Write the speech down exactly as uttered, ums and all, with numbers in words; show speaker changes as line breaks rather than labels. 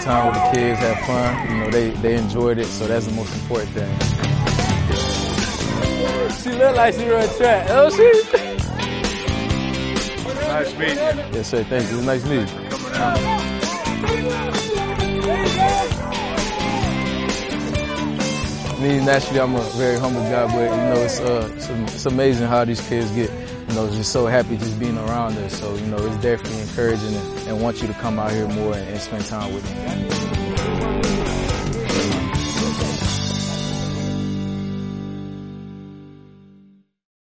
spent time with the kids, had fun. You know, they, they enjoyed it, so that's the most important thing.
She look like she run track, don't she?
Nice meeting you.
Yes, sir. Thank you. It was nice meeting you. Me, naturally, I'm a very humble guy, but, you know, it's, uh, it's, it's amazing how these kids get, you know, just so happy just being around us. So, you know, it's definitely encouraging and, and want you to come out here more and, and spend time with me.